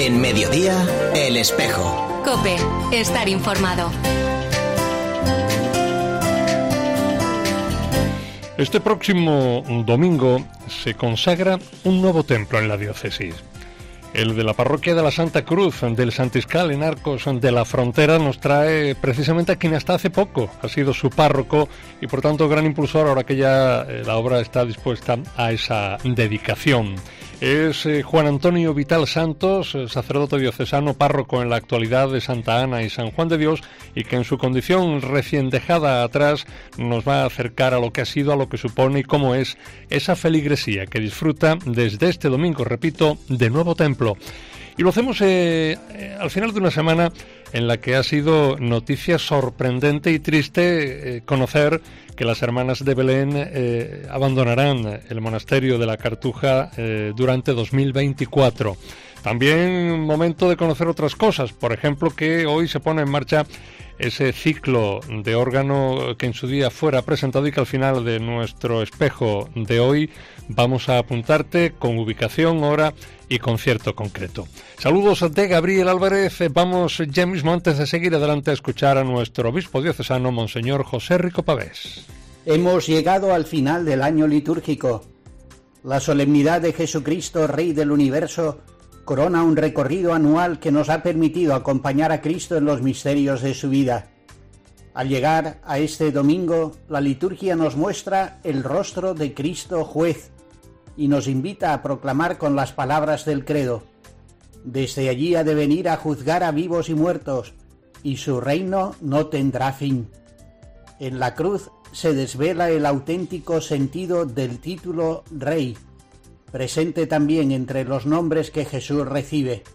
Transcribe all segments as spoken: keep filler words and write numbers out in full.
En Mediodía, El Espejo. COPE, estar informado. Este próximo domingo se consagra un nuevo templo en la diócesis. El de la parroquia de la Santa Cruz del Santiscal en Arcos de la Frontera nos trae precisamente a quien hasta hace poco ha sido su párroco y por tanto gran impulsor ahora que ya eh, la obra está dispuesta a esa dedicación. Es eh, Juan Antonio Vital Santos, eh, sacerdote diocesano, párroco en la actualidad de Santa Ana y San Juan de Dios, y que en su condición recién dejada atrás nos va a acercar a lo que ha sido, a lo que supone y cómo es esa feligresía que disfruta desde este domingo, repito, de nuevo templo. Y lo hacemos eh, eh, al final de una semana en la que ha sido noticia sorprendente y triste eh, conocer que las hermanas de Belén eh, abandonarán el monasterio de la Cartuja eh, durante dos mil veinticuatro. También momento de conocer otras cosas, por ejemplo que hoy se pone en marcha ese ciclo de órgano que en su día fuera presentado y que al final de nuestro espejo de hoy vamos a apuntarte con ubicación, hora y concierto concreto. Saludos de Gabriel Álvarez. Vamos ya mismo, antes de seguir adelante, a escuchar a nuestro obispo diocesano, Monseñor José Rico Pavés. Hemos llegado al final del año litúrgico. La solemnidad de Jesucristo, Rey del Universo, corona un recorrido anual que nos ha permitido acompañar a Cristo en los misterios de su vida. Al llegar a este domingo, la liturgia nos muestra el rostro de Cristo juez y nos invita a proclamar con las palabras del credo: desde allí ha de venir a juzgar a vivos y muertos, y su reino no tendrá fin. En la cruz se desvela el auténtico sentido del título Rey, presente también entre los nombres que Jesús recibe.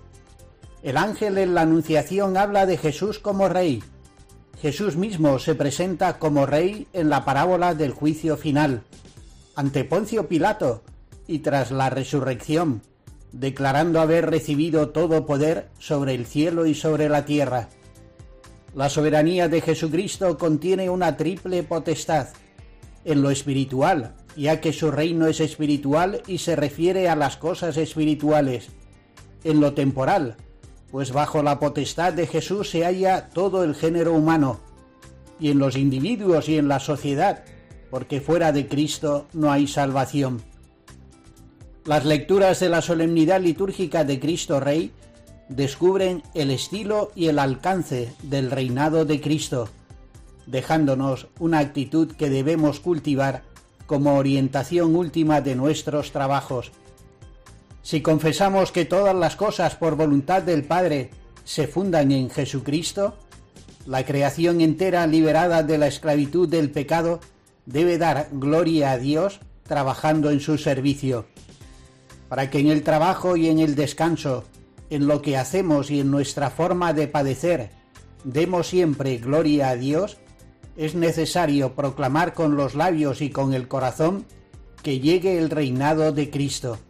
El ángel en la Anunciación habla de Jesús como Rey. Jesús mismo se presenta como Rey en la parábola del juicio final, ante Poncio Pilato y tras la resurrección, declarando haber recibido todo poder sobre el cielo y sobre la tierra. La soberanía de Jesucristo contiene una triple potestad. En lo espiritual, ya que su reino es espiritual y se refiere a las cosas espirituales. En lo temporal, pues bajo la potestad de Jesús se halla todo el género humano. Y en los individuos y en la sociedad, porque fuera de Cristo no hay salvación. Las lecturas de la solemnidad litúrgica de Cristo Rey descubren el estilo y el alcance del reinado de Cristo, dejándonos una actitud que debemos cultivar como orientación última de nuestros trabajos. Si confesamos que todas las cosas por voluntad del Padre se fundan en Jesucristo, la creación entera liberada de la esclavitud del pecado debe dar gloria a Dios trabajando en su servicio. Para que en el trabajo y en el descanso, en lo que hacemos y en nuestra forma de padecer, demos siempre gloria a Dios, es necesario proclamar con los labios y con el corazón que llegue el reinado de Cristo.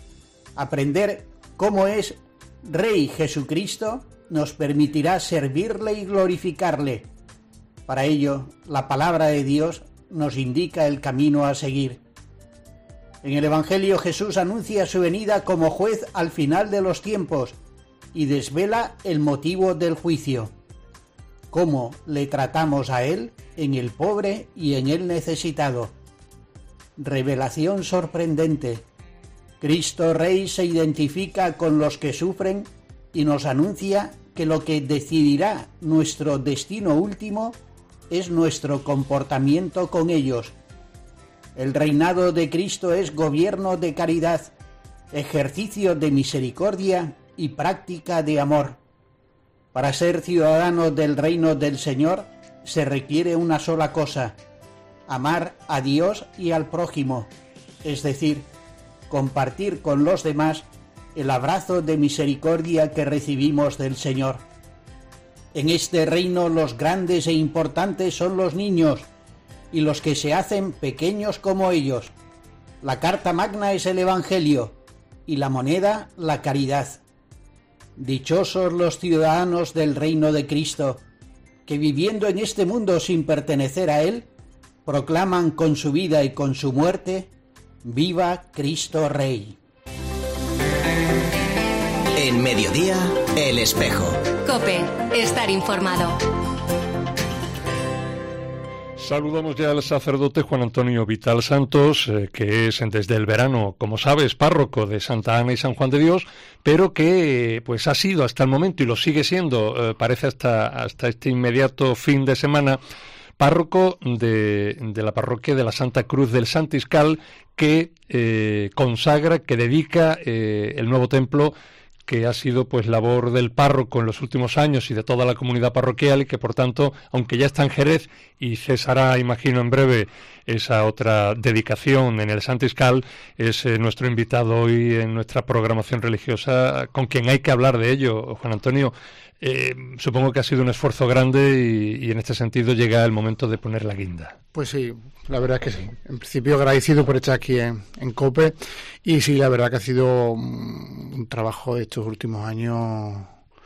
Aprender cómo es Rey Jesucristo nos permitirá servirle y glorificarle. Para ello, la palabra de Dios nos indica el camino a seguir. En el Evangelio Jesús anuncia su venida como juez al final de los tiempos y desvela el motivo del juicio. ¿Cómo le tratamos a Él en el pobre y en el necesitado? Revelación sorprendente. Cristo Rey se identifica con los que sufren y nos anuncia que lo que decidirá nuestro destino último es nuestro comportamiento con ellos. El reinado de Cristo es gobierno de caridad, ejercicio de misericordia y práctica de amor. Para ser ciudadano del reino del Señor se requiere una sola cosa: amar a Dios y al prójimo, es decir, compartir con los demás el abrazo de misericordia que recibimos del Señor. En este reino los grandes e importantes son los niños y los que se hacen pequeños como ellos. La carta magna es el Evangelio y la moneda la caridad. Dichosos los ciudadanos del reino de Cristo, que viviendo en este mundo sin pertenecer a Él, proclaman con su vida y con su muerte: ¡Viva Cristo Rey! En En Mediodía, El Espejo. COPE, estar informado. Saludamos ya al sacerdote Juan Antonio Vital Santos, eh, que es desde el verano, como sabes, párroco de Santa Ana y San Juan de Dios, pero que pues ha sido hasta el momento y lo sigue siendo, eh, parece hasta, hasta este inmediato fin de semana, párroco de, de la parroquia de la Santa Cruz del Santiscal, que eh, consagra, que dedica eh, el nuevo templo, que ha sido pues labor del párroco en los últimos años y de toda la comunidad parroquial, y que por tanto, aunque ya está en Jerez y cesará, imagino, en breve esa otra dedicación en el Santiscal, es eh, nuestro invitado hoy en nuestra programación religiosa, con quien hay que hablar de ello. Juan Antonio, eh, supongo que ha sido un esfuerzo grande y, y en este sentido llega el momento de poner la guinda. Pues sí, la verdad es que sí. En principio agradecido por estar aquí en, en COPE, y sí, la verdad que ha sido un, un trabajo de estos últimos años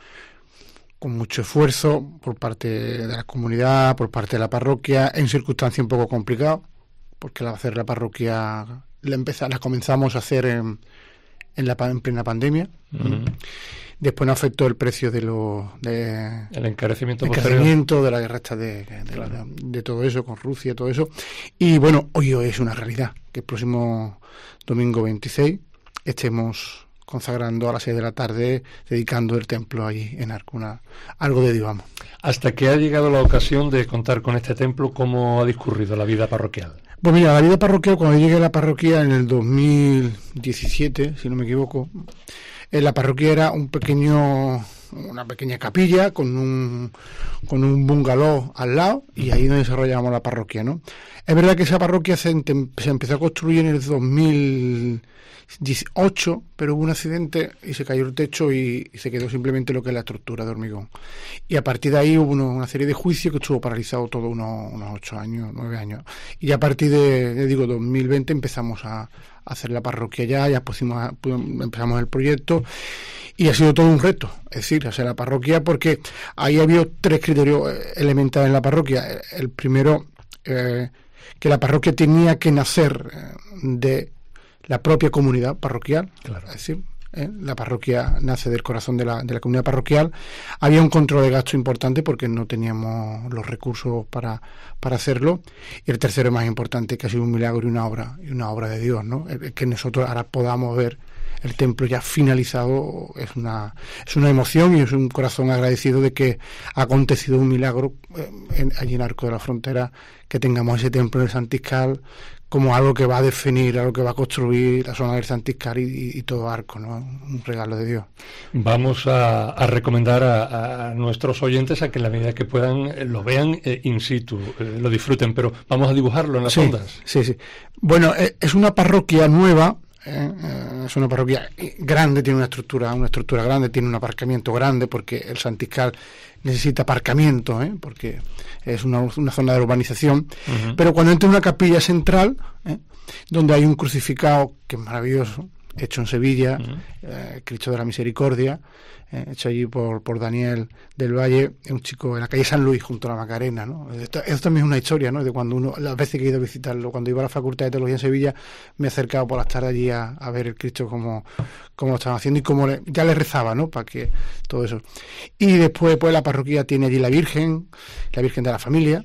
con mucho esfuerzo por parte de la comunidad, por parte de la parroquia, en circunstancias un poco complicadas, porque al hacer la parroquia la, empezamos, la comenzamos a hacer en, en, la, en plena pandemia. Uh-huh. Después nos afectó el precio de los de el encarecimiento, encarecimiento de la guerra esta de, de, claro. de, de todo eso con Rusia, todo eso. Y bueno, hoy es una realidad que el próximo domingo veintiséis estemos consagrando a las seis de la tarde, dedicando el templo allí en Arcuna, algo de Dios, vamos. Hasta que ha llegado la ocasión de contar con este templo, ¿cómo ha discurrido la vida parroquial? Pues mira, la vida parroquial, cuando llegué a la parroquia en el dos mil diecisiete, si no me equivoco, en la parroquia era un pequeño, una pequeña capilla con un con un bungalow al lado, y ahí donde desarrollábamos la parroquia, ¿no? Es verdad que esa parroquia se, se empezó a construir en el dos mil dieciocho, pero hubo un accidente y se cayó el techo y, y se quedó simplemente lo que es la estructura de hormigón. Y a partir de ahí hubo uno, una serie de juicios que estuvo paralizado todo unos, unos ocho años, nueve años. Y a partir de, de digo, dos mil veinte empezamos a, a hacer la parroquia ya, ya pusimos a, empezamos el proyecto, y ha sido todo un reto, es decir, hacer la parroquia, porque ahí había tres criterios elementales en la parroquia. El primero, eh, que la parroquia tenía que nacer de la propia comunidad parroquial, claro. Es decir, ¿eh? la parroquia nace del corazón de la, de la comunidad parroquial. Había un control de gasto importante porque no teníamos los recursos para, para hacerlo. Y el tercero, más importante, que ha sido un milagro y una obra, y una obra de Dios, ¿no? El, que nosotros ahora podamos ver el templo ya finalizado es una es una emoción, y es un corazón agradecido de que ha acontecido un milagro eh, en, allí en Arco de la Frontera, que tengamos ese templo del Santiscal como algo que va a definir, algo que va a construir la zona del Santiscal y, y, y todo Arco, ¿no? Un regalo de Dios. Vamos a, a recomendar a, a nuestros oyentes a que en la medida que puedan eh, lo vean eh, in situ, eh, lo disfruten, pero vamos a dibujarlo en las sí, ondas. Sí, sí. Bueno, eh, es una parroquia nueva. Eh, eh, es una parroquia grande, tiene una estructura una estructura grande, tiene un aparcamiento grande, porque el Santiscal necesita aparcamiento, ¿eh? Porque es una, una zona de urbanización. Uh-huh. Pero cuando entra en una capilla central, ¿eh? donde hay un crucificado que es maravilloso, hecho en Sevilla, uh-huh. eh, Cristo de la Misericordia, eh, hecho allí por, por Daniel del Valle, es un chico en la calle San Luis, junto a la Macarena, ¿no? Esto, esto también es una historia, ¿no? De cuando uno, las veces que he ido a visitarlo, cuando iba a la Facultad de Teología en Sevilla, me he acercado por las tardes allí a, a ver el Cristo como, como lo estaban haciendo y como le, ya le rezaba, ¿no? Para que todo eso. Y después, pues la parroquia tiene allí la Virgen, la Virgen de la Familia,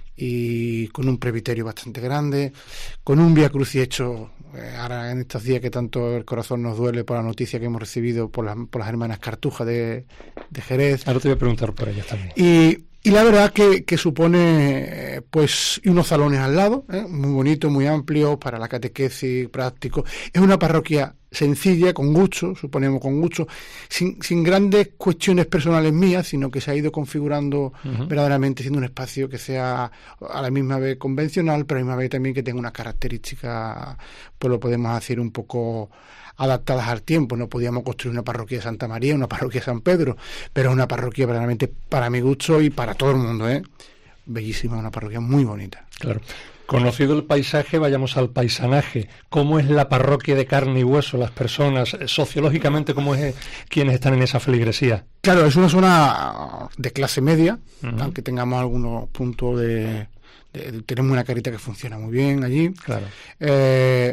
y con un presbiterio bastante grande, con un Vía Crucis hecho eh, ahora en estos días que tanto el corazón nos duele por la noticia que hemos recibido por, la, por las hermanas Cartuja de, de Jerez. Ahora te voy a preguntar por ellas también. Y, y la verdad que, que supone, eh, pues, unos salones al lado, ¿eh? muy bonitos, muy amplios, para la catequesis, práctico. Es una parroquia sencilla, con gusto, suponemos con gusto, sin, sin grandes cuestiones personales mías, sino que se ha ido configurando uh-huh. verdaderamente, siendo un espacio que sea a la misma vez convencional, pero a la misma vez también que tenga unas características, pues lo podemos decir, un poco adaptadas al tiempo. No podíamos construir una parroquia de Santa María, una parroquia de San Pedro, pero es una parroquia verdaderamente para mi gusto y para todo el mundo, ¿eh? Bellísima, una parroquia muy bonita. Claro. Conocido el paisaje, vayamos al paisanaje. ¿Cómo es la parroquia de carne y hueso, las personas, sociológicamente, cómo es quienes están en esa feligresía? Claro, es una zona de clase media, uh-huh. aunque tengamos algunos puntos de, de, de... Tenemos una carita que funciona muy bien allí. Claro. Eh,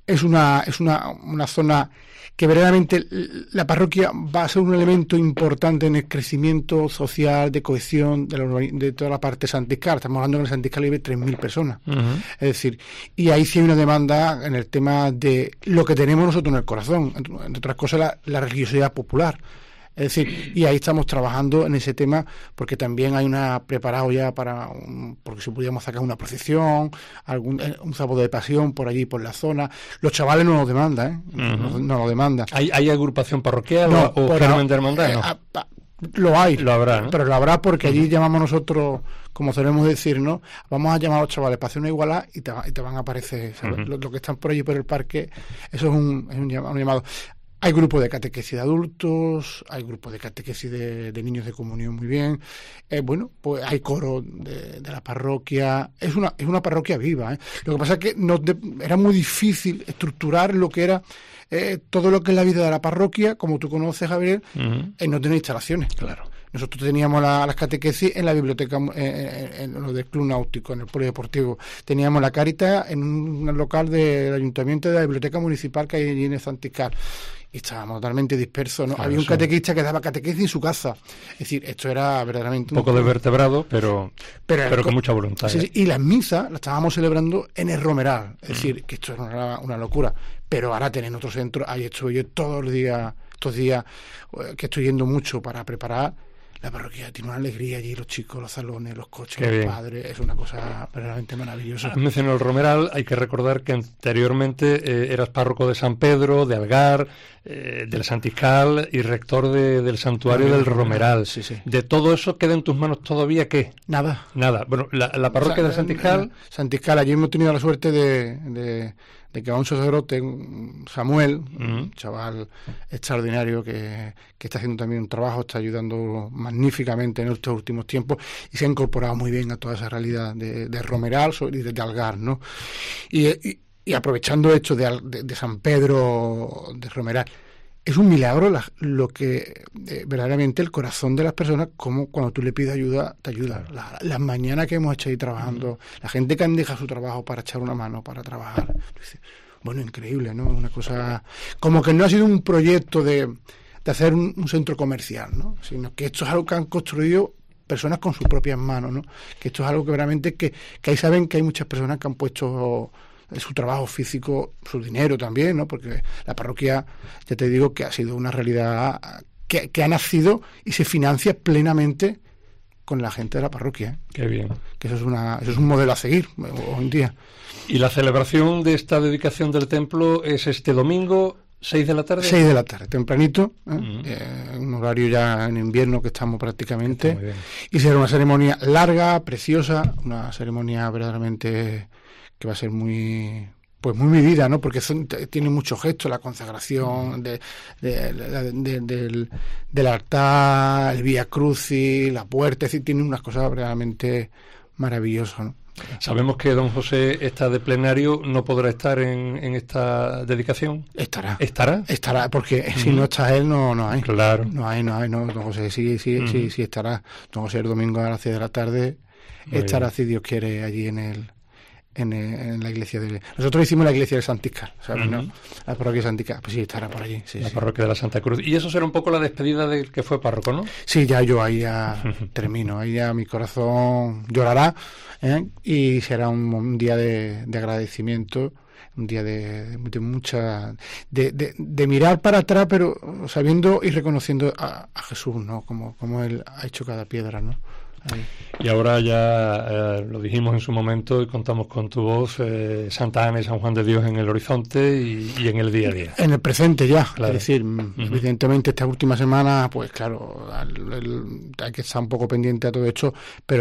es una es una, una zona que verdaderamente la parroquia va a ser un elemento importante en el crecimiento social, de cohesión de, la, de toda la parte santiscal. Estamos hablando que en el Santiscal vive tres mil personas. Uh-huh. Es decir, y ahí sí hay una demanda en el tema de lo que tenemos nosotros en el corazón, entre otras cosas la, la religiosidad popular. Es decir, y ahí estamos trabajando en ese tema, porque también hay una preparado ya para, un, porque si pudiéramos sacar una procesión, algún un sábado de pasión por allí, por la zona. Los chavales no nos demandan, ¿eh? Uh-huh. No, no nos demandan. ¿Hay, ¿Hay agrupación parroquial no, o germen de hermandad? No. Eh, a, a, lo hay, lo habrá, ¿no? Pero lo habrá porque allí uh-huh. llamamos nosotros, como solemos decir, ¿no? Vamos a llamar a los chavales para hacer una igualdad y te, y te van a aparecer, ¿sabes? Uh-huh. Los lo que están por allí por el parque, eso es un, es un llamado. Hay grupos de catequesis de adultos, hay grupos de catequesis de, de niños de comunión muy bien. Eh, bueno, pues hay coro de, de la parroquia. Es una es una parroquia viva, ¿eh? Lo que pasa es que nos de, era muy difícil estructurar lo que era eh, todo lo que es la vida de la parroquia, como tú conoces, Javier, uh-huh. en no tener instalaciones. Claro. Nosotros teníamos la, las catequesis en la biblioteca, eh, en, en lo del Club Náutico, en el polideportivo. Teníamos la Cáritas en un, un local del ayuntamiento de la biblioteca municipal que hay allí en el Santiscal. Y estábamos totalmente dispersos, ¿no? Claro, había un catequista que daba catequesis en su casa. Es decir, esto era verdaderamente... Un poco un... desvertebrado, pero, pero, pero con mucha voluntad. Sí, sí, y las misas las estábamos celebrando en el Romeral. Es mm. decir, que esto era una, una locura. Pero ahora tienen otro centro. Ahí estoy yo todos los días, estos días que estoy yendo mucho para preparar. La parroquia tiene una alegría allí, los chicos, los salones, los coches, Qué los bien. padres, es una cosa verdaderamente maravillosa. Has mencionado el Romeral, hay que recordar que anteriormente eh, eras párroco de San Pedro, de Algar, eh, del Santiscal y rector de, del santuario del Romeral. Sí, sí. ¿De todo eso queda en tus manos todavía qué? Nada. Nada. Bueno, la, la parroquia o sea, del Santiscal... Santiscal, allí hemos tenido la suerte de... de de que va un sacerdote, Samuel, uh-huh. un chaval extraordinario que, que está haciendo también un trabajo, está ayudando magníficamente en estos últimos tiempos y se ha incorporado muy bien a toda esa realidad de, de Romeral y de, de Algar, ¿no? Y, y, y aprovechando esto de, de, de San Pedro, de Romeral, es un milagro la, lo que eh, verdaderamente el corazón de las personas, como cuando tú le pides ayuda, te ayuda. Claro. La, las mañanas que hemos hecho ahí trabajando, uh-huh. la gente que han dejado su trabajo para echar una mano, para trabajar. Bueno, increíble, ¿no? Una cosa... Como que no ha sido un proyecto de, de hacer un, un centro comercial, ¿no? Sino que esto es algo que han construido personas con sus propias manos, ¿no? Que esto es algo que verdaderamente... Que, que ahí saben que hay muchas personas que han puesto... su trabajo físico, su dinero también, ¿no? Porque la parroquia, ya te digo, que ha sido una realidad que, que ha nacido y se financia plenamente con la gente de la parroquia, ¿eh? Qué bien. Que eso es una, eso es un modelo a seguir hoy en día. ¿Y la celebración de esta dedicación del templo es este domingo, seis de la tarde? seis de la tarde, tempranito, ¿eh? Uh-huh. eh, un horario ya en invierno que estamos prácticamente. Está muy bien. Y será una ceremonia larga, preciosa, una ceremonia verdaderamente... que va a ser muy pues muy vivida, ¿no? Porque son, tiene muchos gestos, la consagración de, de, de, de, del, del altar, el Vía Crucis, la puerta, es decir, tiene unas cosas realmente maravillosas, ¿no? Sabemos que don José está de plenario, no podrá estar en, en esta dedicación. Estará. ¿Estará? Estará, porque uh-huh. si no está él, no no hay. Claro. No hay, no hay, no. Don José sí, sí, uh-huh. sí, sí estará. Don José el domingo a las seis de la tarde Muy estará, bien. Si Dios quiere, allí en el En, en la iglesia de... Nosotros hicimos la iglesia de Santiscal, ¿sabes? Uh-huh. ¿No? La parroquia de Santiscal, pues sí, estará por allí. Sí, la sí. parroquia de la Santa Cruz. Y eso será un poco la despedida del que fue párroco, ¿no? Sí, ya yo ahí ya termino, ahí ya mi corazón llorará, ¿eh? Y será un, un día de, de agradecimiento, un día de, de mucha... De, de, de mirar para atrás, pero sabiendo y reconociendo a, a Jesús, ¿no? Como, como Él ha hecho cada piedra, ¿no? Ahí. Y ahora ya eh, lo dijimos en su momento y contamos con tu voz, eh, Santa Ana y San Juan de Dios en el horizonte y, y en el día a día. En el presente ya, claro. Es decir, uh-huh. evidentemente esta última semana, pues claro, el, el, hay que estar un poco pendiente a todo esto, pero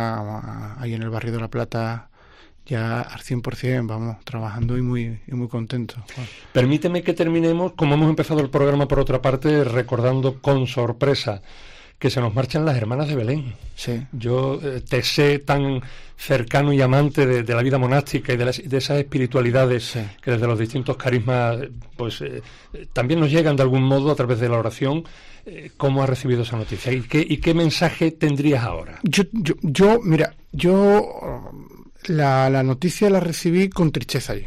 ya ahí en el barrio de La Plata ya al cien por ciento vamos trabajando y muy y muy contentos. Permíteme que terminemos, como hemos empezado el programa por otra parte, recordando con sorpresa que se nos marchan las hermanas de Belén. Sí. Yo eh, te sé tan cercano y amante de, de la vida monástica y de, las, de esas espiritualidades sí. que desde los distintos carismas pues eh, también nos llegan de algún modo a través de la oración. Eh, ¿Cómo has recibido esa noticia? ¿Y qué, y qué mensaje tendrías ahora? Yo, yo, yo mira, yo la, la noticia la recibí con tristeza ayer.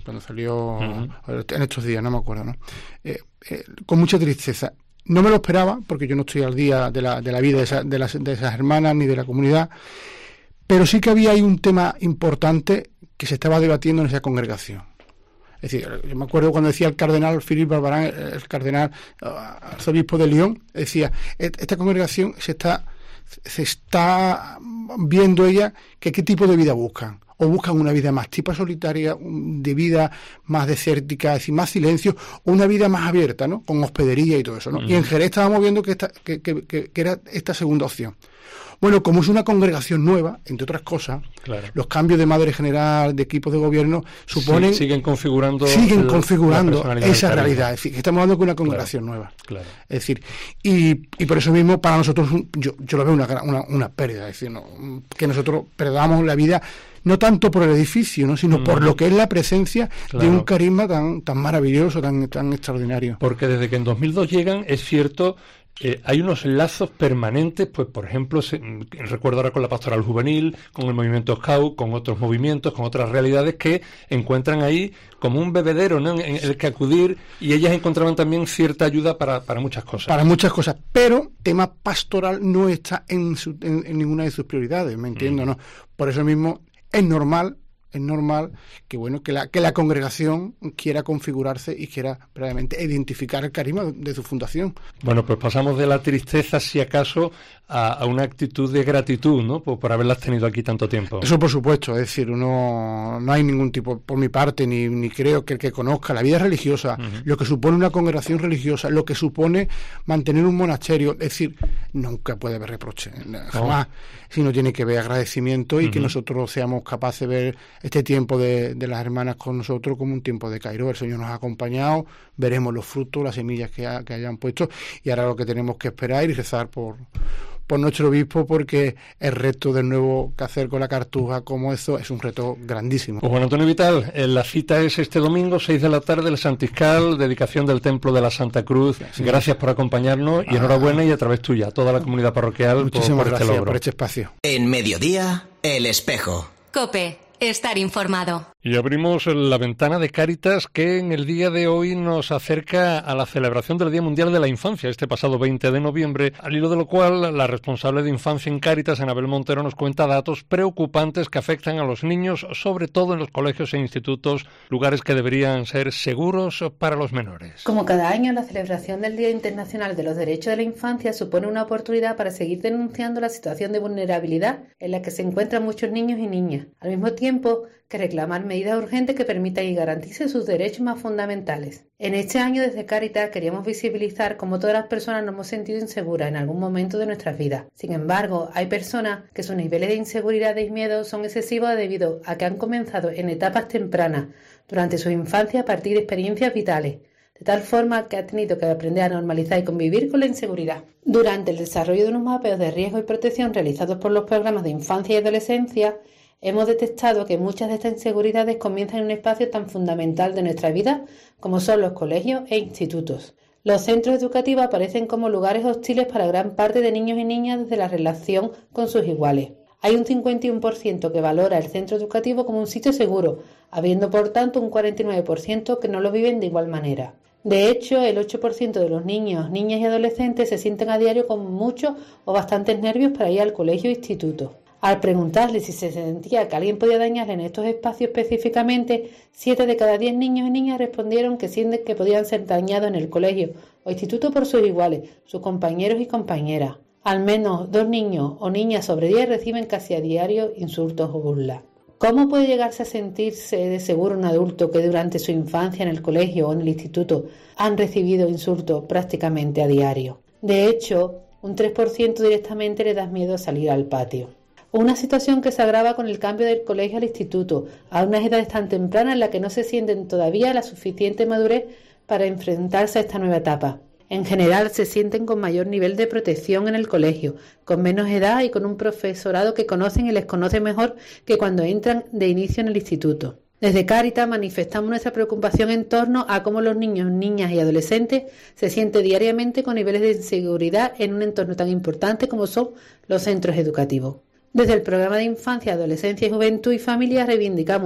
cuando salió uh-huh. en estos días, no me acuerdo, ¿no? Eh, eh, con mucha tristeza. No me lo esperaba, porque yo no estoy al día de la, de la vida de, esa, de, las, de esas hermanas ni de la comunidad, pero sí que había ahí un tema importante que se estaba debatiendo en esa congregación. Es decir, yo me acuerdo cuando decía el cardenal Philippe Barbarin, el cardenal arzobispo de Lyon, decía, esta congregación se está, se está viendo ella que qué tipo de vida buscan. O buscan una vida más tipo solitaria, de vida más desértica, es decir, más silencio, o una vida más abierta, ¿no? Con hospedería y todo eso, ¿no? Mm. Y en Jerez estábamos viendo que, esta, que, que, que, que era esta segunda opción. Bueno, como es una congregación nueva, entre otras cosas, claro. los cambios de madre general, de equipos de gobierno, suponen... Sí, siguen configurando... Siguen el, configurando esa realidad. Es decir, que estamos hablando de una congregación claro, nueva. Claro. Es decir, y, y por eso mismo para nosotros, yo, yo lo veo una, una, una pérdida. Es decir, no, que nosotros perdamos la vida no tanto por el edificio, ¿no? sino mm. por lo que es la presencia claro. de un carisma tan, tan maravilloso, tan, tan extraordinario. Porque desde que en dos mil dos llegan, es cierto... Eh, hay unos lazos permanentes, pues por ejemplo, se, recuerdo ahora con la pastoral juvenil, con el movimiento Scout, con otros movimientos, con otras realidades que encuentran ahí como un bebedero, ¿no? en, en el que acudir, y ellas encontraban también cierta ayuda para, para muchas cosas. Para muchas cosas, pero tema pastoral no está en, su, en, en ninguna de sus prioridades, ¿me entiendo? Mm. ¿no? Por eso mismo es normal es normal que bueno que la que la congregación quiera configurarse y quiera previamente identificar el carisma de su fundación. Bueno, pues pasamos de la tristeza, si acaso, a, a una actitud de gratitud, ¿no? Por, por haberlas tenido aquí tanto tiempo. Eso por supuesto, es decir, uno no hay ningún tipo, por mi parte, ni, ni creo que el que conozca la vida religiosa, uh-huh. lo que supone una congregación religiosa, lo que supone mantener un monasterio, es decir, nunca puede haber reproche, jamás, oh. sino tiene que ver agradecimiento y uh-huh. que nosotros seamos capaces de ver este tiempo de, de las hermanas con nosotros como un tiempo de Cairo. El Señor nos ha acompañado, veremos los frutos, las semillas que, ha, que hayan puesto, y ahora lo que tenemos que esperar y rezar por, por nuestro obispo, porque el reto del nuevo que hacer con la Cartuja como eso es un reto grandísimo. Pues bueno, Antonio Vital, la cita es este domingo, seis de la tarde, el Santiscal, dedicación del Templo de la Santa Cruz. Sí. Gracias por acompañarnos y ah. enhorabuena, y a través tuya, a toda la comunidad parroquial. Muchísimas por, por gracias este logro. por este espacio. En Mediodía, El Espejo. COPE. Estar informado. Y abrimos la ventana de Cáritas, que en el día de hoy nos acerca a la celebración del Día Mundial de la Infancia, este pasado veinte de noviembre, al hilo de lo cual la responsable de Infancia en Cáritas, Anabel Montero, nos cuenta datos preocupantes que afectan a los niños, sobre todo en los colegios e institutos, lugares que deberían ser seguros para los menores. Como cada año, la celebración del Día Internacional de los Derechos de la Infancia supone una oportunidad para seguir denunciando la situación de vulnerabilidad en la que se encuentran muchos niños y niñas, al mismo tiempo que reclamar medidas urgentes que permitan y garanticen sus derechos más fundamentales. En este año, desde Cáritas, queríamos visibilizar cómo todas las personas nos hemos sentido inseguras en algún momento de nuestras vidas. Sin embargo, hay personas que sus niveles de inseguridad y miedo son excesivos debido a que han comenzado en etapas tempranas, durante su infancia, a partir de experiencias vitales, de tal forma que ha tenido que aprender a normalizar y convivir con la inseguridad. Durante el desarrollo de unos mapeos de riesgo y protección realizados por los programas de infancia y adolescencia, hemos detectado que muchas de estas inseguridades comienzan en un espacio tan fundamental de nuestra vida como son los colegios e institutos. Los centros educativos aparecen como lugares hostiles para gran parte de niños y niñas desde la relación con sus iguales. Hay un cincuenta y uno por ciento que valora el centro educativo como un sitio seguro, habiendo por tanto un cuarenta y nueve por ciento que no lo viven de igual manera. De hecho, el ocho por ciento de los niños, niñas y adolescentes se sienten a diario con muchos o bastantes nervios para ir al colegio o instituto. Al preguntarle si se sentía que alguien podía dañarle en estos espacios específicamente, siete de cada diez niños y niñas respondieron que sienten que podían ser dañados en el colegio o instituto por sus iguales, sus compañeros y compañeras. Al menos dos niños o niñas sobre diez reciben casi a diario insultos o burlas. ¿Cómo puede llegarse a sentirse de seguro un adulto que durante su infancia en el colegio o en el instituto han recibido insultos prácticamente a diario? De hecho, un tres por ciento directamente le da miedo a salir al patio. Una situación que se agrava con el cambio del colegio al instituto, a unas edades tan tempranas en las que no se sienten todavía la suficiente madurez para enfrentarse a esta nueva etapa. En general, se sienten con mayor nivel de protección en el colegio, con menos edad y con un profesorado que conocen y les conoce mejor que cuando entran de inicio en el instituto. Desde Cáritas manifestamos nuestra preocupación en torno a cómo los niños, niñas y adolescentes se sienten diariamente con niveles de inseguridad en un entorno tan importante como son los centros educativos. Desde el programa de Infancia, Adolescencia, Juventud y Familia reivindicamos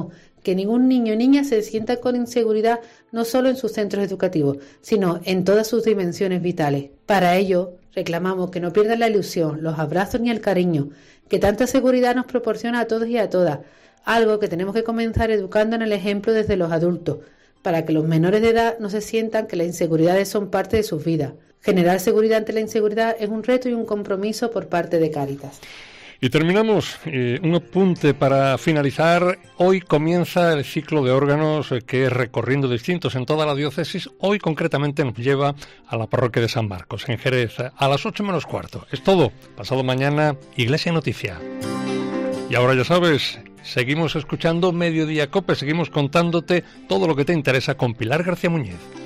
que ningún niño o niña se sienta con inseguridad no solo en sus centros educativos, sino en todas sus dimensiones vitales. Para ello, reclamamos que no pierdan la ilusión, los abrazos ni el cariño, que tanta seguridad nos proporciona a todos y a todas, algo que tenemos que comenzar educando en el ejemplo desde los adultos, para que los menores de edad no se sientan que las inseguridades son parte de sus vidas. Generar seguridad ante la inseguridad es un reto y un compromiso por parte de Cáritas. Y terminamos, eh, un apunte para finalizar. Hoy comienza el ciclo de órganos eh, que es recorriendo distintos en toda la diócesis. Hoy concretamente nos lleva a la parroquia de San Marcos, en Jerez, a las ocho menos cuarto. Es todo. Pasado mañana, Iglesia Noticia. Y ahora ya sabes, seguimos escuchando Mediodía Cope, seguimos contándote todo lo que te interesa con Pilar García Muñiz.